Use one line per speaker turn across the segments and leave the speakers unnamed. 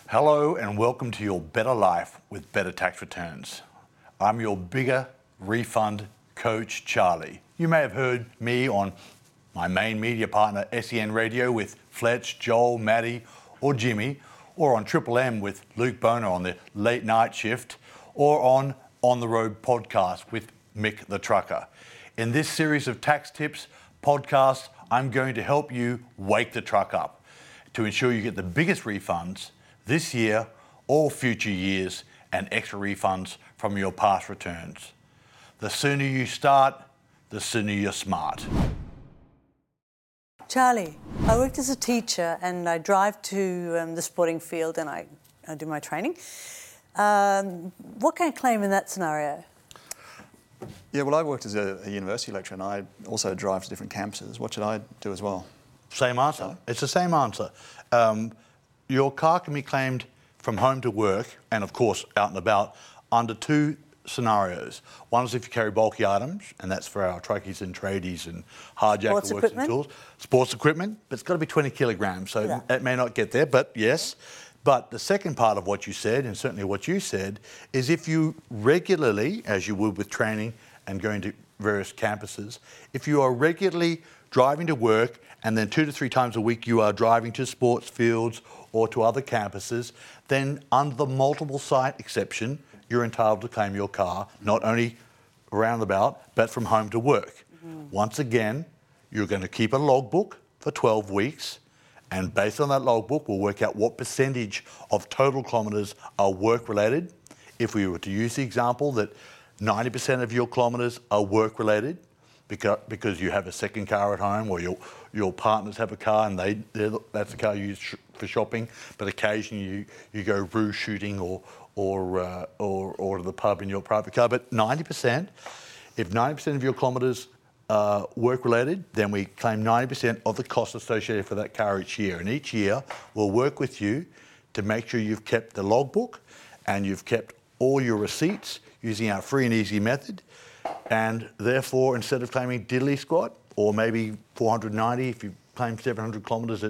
Hello and welcome to your better life with better tax returns. I'm your bigger refund coach, Charlie. You may have heard me on my main media partner, SEN Radio, with Fletch, Joel, Maddie, or Jimmy, or on Triple M with Luke Boner on the late night shift, or on the Road podcast with Mick the Trucker. In this series of tax tips podcasts, I'm going to help you wake the truck up to ensure you get the biggest refunds this year or future years and extra refunds from your past returns. The sooner you start, the sooner you're smart.
Charlie, I worked as a teacher and I drive to the sporting field and I do my training. What can I claim in that scenario?
Yeah, well, I worked as a university lecturer and I also drive to different campuses. What should I do as well?
Same answer. It's the same answer. Your car can be claimed from home to work and, of course, out and about under two scenarios. One is if you carry bulky items, and that's for our truckies and tradies and hardjacker works and tools. Sports equipment, but it's got to be 20 kilograms, so it may not get there, but yes. But the second part of what you said, and certainly what you said, is if you regularly, as you would with training and going to various campuses, if you are regularly driving to work and then 2 to 3 times a week you are driving to sports fields or to other campuses, then under the multiple site exception, you're entitled to claim your car, not only roundabout, but from home to work. Mm-hmm. Once again, you're going to keep a logbook for 12 weeks, and based on that logbook, we'll work out what percentage of total kilometres are work-related. If we were to use the example that 90% of your kilometres are work-related, because you have a second car at home, or your partners have a car and that's the car you use for shopping, but occasionally you go roo shooting or to the pub in your private car. But 90%, if 90% of your kilometres are work-related, then we claim 90% of the cost associated for that car each year. And each year we'll work with you to make sure you've kept the logbook and you've kept all your receipts using our free and easy method. And therefore, instead of claiming diddly squat, or maybe 490 if you claim 700 kilometres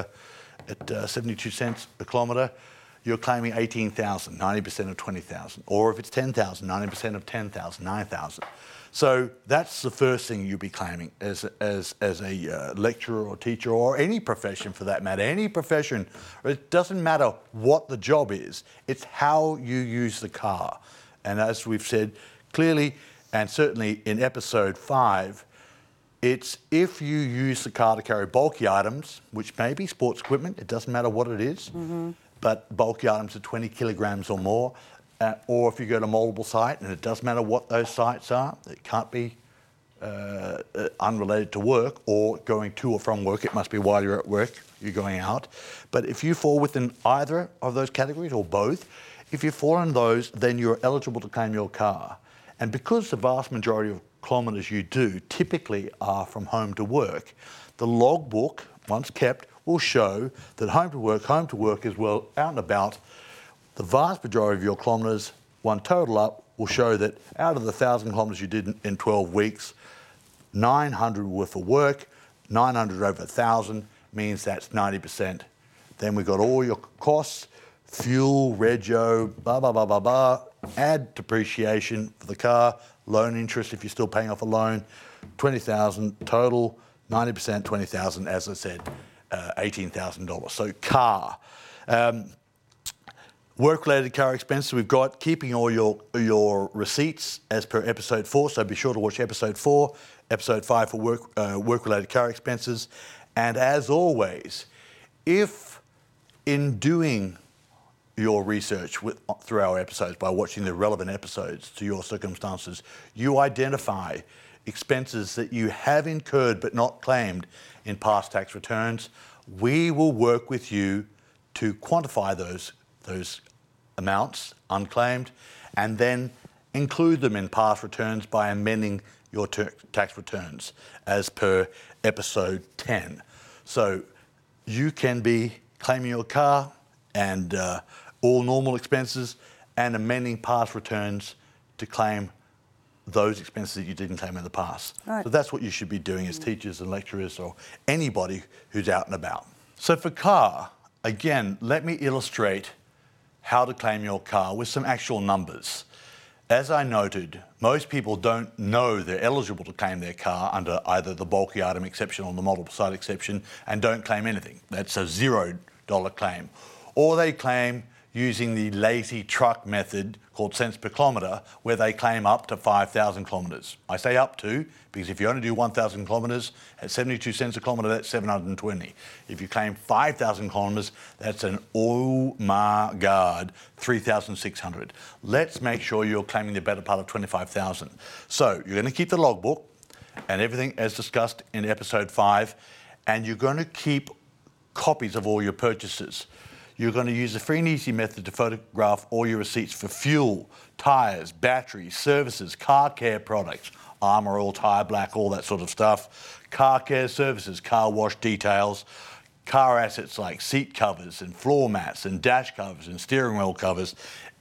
at 72 cents a kilometre, you're claiming 18,000, 90% of 20,000. Or if it's 10,000, 90% of 10,000, 9,000. So that's the first thing you'll be claiming as a lecturer or teacher, or any profession for that matter. Any profession, it doesn't matter what the job is, it's how you use the car. And as we've said clearly, and certainly in episode 5, it's if you use the car to carry bulky items, which may be sports equipment, it doesn't matter what it is, but bulky items are 20 kilograms or more, or if you go to multiple site, and it doesn't matter what those sites are, it can't be unrelated to work or going to or from work, it must be while you're at work, you're going out. But if you fall within either of those categories or both, if you fall in those, then you're eligible to claim your car. And because the vast majority of kilometres you do typically are from home to work, the logbook, once kept, will show that home to work is well out and about. The vast majority of your kilometres, one total up, will show that out of the 1,000 kilometres you did in 12 weeks, 900 were for work, 900 over 1,000 means that's 90%. Then we've got all your costs, fuel, rego, blah, blah, blah, blah, blah, add depreciation for the car, loan interest if you're still paying off a loan, 20,000 total, 90%, 20,000, as I said, $18,000. So car. Work-related car expenses, we've got keeping all your receipts as per episode 4, so be sure to watch episode 4, episode 5 for work-related car expenses. And as always, if in doing your research through our episodes, by watching the relevant episodes to your circumstances, you identify expenses that you have incurred but not claimed in past tax returns, we will work with you to quantify those amounts unclaimed and then include them in past returns by amending your tax returns as per episode 10. So you can be claiming your car and all normal expenses and amending past returns to claim those expenses that you didn't claim in the past. Right. So that's what you should be doing as teachers and lecturers or anybody who's out and about. So for car, again, let me illustrate how to claim your car with some actual numbers. As I noted, most people don't know they're eligible to claim their car under either the bulky item exception or the multiple site exception and don't claim anything. That's a $0 claim. Or they claim using the lazy truck method called cents per kilometre, where they claim up to 5,000 kilometres. I say up to because if you only do 1,000 kilometres at 72 cents a kilometre, that's 720. If you claim 5,000 kilometres, that's an oh my God, 3,600. Let's make sure you're claiming the better part of 25,000. So you're going to keep the logbook and everything as discussed in episode 5, and you're going to keep copies of all your purchases. You're going to use the free and easy method to photograph all your receipts for fuel, tyres, batteries, services, car care products, Armour All, Tyre Black, all that sort of stuff, car care services, car wash details, car assets like seat covers and floor mats and dash covers and steering wheel covers,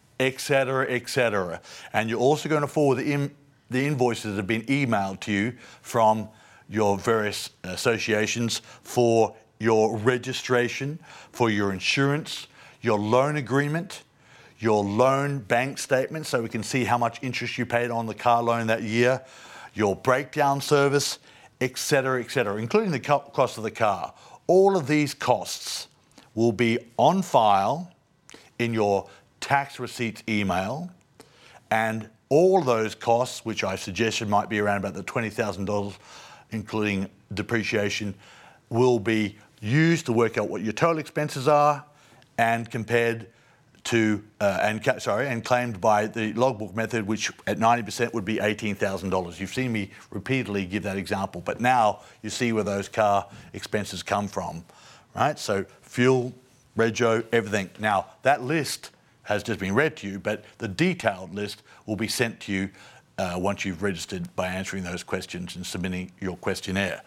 etc., etc. And you're also going to forward the invoices that have been emailed to you from your various associations for your registration, for your insurance, your loan agreement, your loan bank statement so we can see how much interest you paid on the car loan that year, your breakdown service, etc., etc., including the cost of the car. All of these costs will be on file in your tax receipts email, and all those costs, which I suggested might be around about the $20,000, including depreciation, will be used to work out what your total expenses are and compared to and claimed by the logbook method, which at 90% would be $18,000. You've seen me repeatedly give that example, but now you see where those car expenses come from, right? So fuel, rego, everything. Now that list has just been read to you, but the detailed list will be sent to you once you've registered by answering those questions and submitting your questionnaire.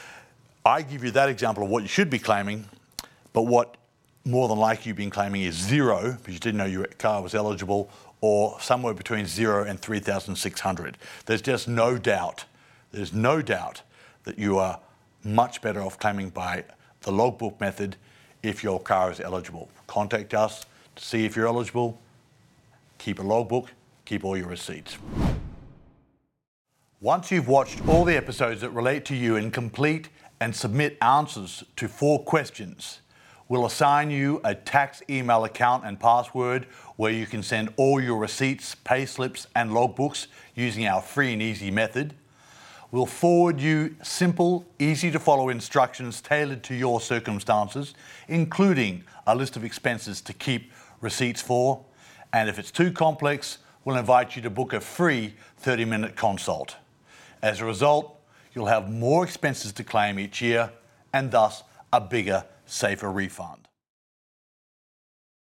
I give you that example of what you should be claiming, but what more than likely you've been claiming is $0 because you didn't know your car was eligible, or somewhere between $0 and 3,600. There's just no doubt, there's no doubt that you are much better off claiming by the logbook method if your car is eligible. Contact us to see if you're eligible, keep a logbook, keep all your receipts. Once you've watched all the episodes that relate to you and complete and submit answers to 4 questions, we'll assign you a tax email account and password where you can send all your receipts, pay slips and logbooks using our free and easy method. We'll forward you simple, easy to follow instructions tailored to your circumstances, including a list of expenses to keep receipts for. And if it's too complex, we'll invite you to book a free 30-minute consult. As a result, you'll have more expenses to claim each year and thus a bigger, safer refund.